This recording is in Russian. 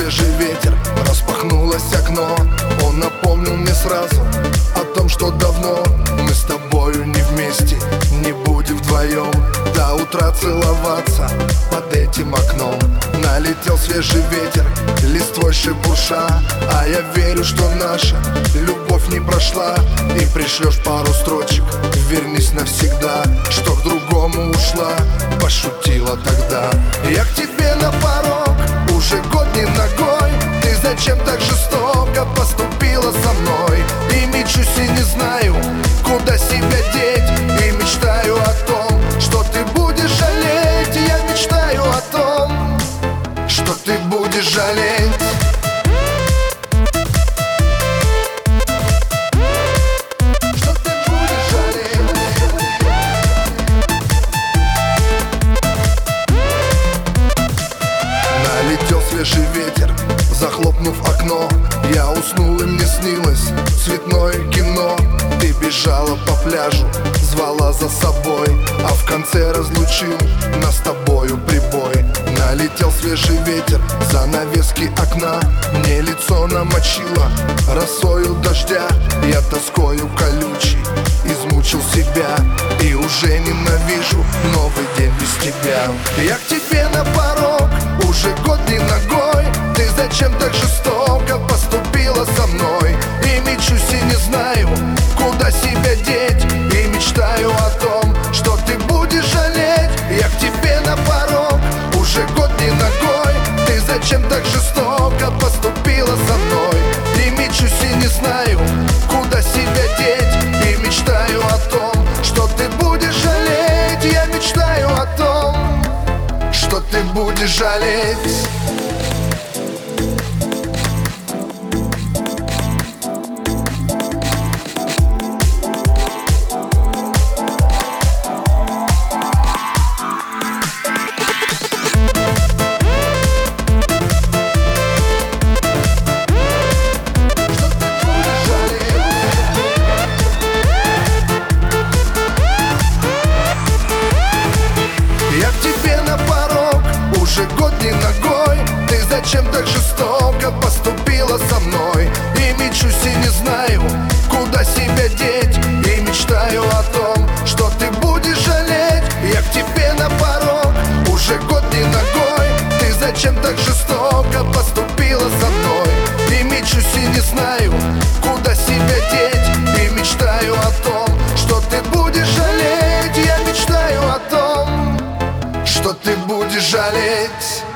свежий ветер, распахнулось окно. Он напомнил мне сразу о том, что давно мы с тобою не вместе, не будем вдвоем до утра целоваться под этим окном. Налетел свежий ветер, листвой шебурша, а я верю, что наша любовь не прошла. И пришлешь пару строчек: вернись навсегда, что к другому ушла, пошутила тогда. Я к тебе на порог, уже год не ногой. Ты зачем так жестоко поступила со мной? И мечусь и не знаю, куда себя деть. И мечтаю о том, что ты будешь жалеть. Я мечтаю о том, что ты будешь жалеть. Налетел свежий ветер, захлопнув окно. Я уснул, и мне снилось цветное кино. Ты бежала по пляжу, звала за собой, а в конце разлучил нас с тобою прибой. Налетел свежий ветер, занавески окна. Мне лицо намочило росою дождя. Я тоскою колючей измучил себя и уже ненавижу новый день без тебя. Я к тебе на порог, уже год не ногой. Ты зачем так жестоко поступила со мной? И мечусь и не знаю, куда себя деть. И мечтаю о том, что ты будешь жалеть. Я к тебе на порог, уже год не ногой. Ты зачем так жестоко поступила со мной? И мечусь и не знаю, куда себя деть. И мечтаю о том, что ты будешь жалеть. Я мечтаю о том, что ты будешь жалеть. Уже год не ногой. Ты зачем так жестоко поступила со мной? И мечусь и не знаю, куда себя деть. И мечтаю о том, что ты будешь жалеть. Я к тебе на порог, уже год не ногой. Ты зачем так жестоко поступила со мной? И мечусь и не знаю, куда себя деть. И мечтаю о том, что ты будешь жалеть. Я мечтаю о том, что ты будешь жалеть.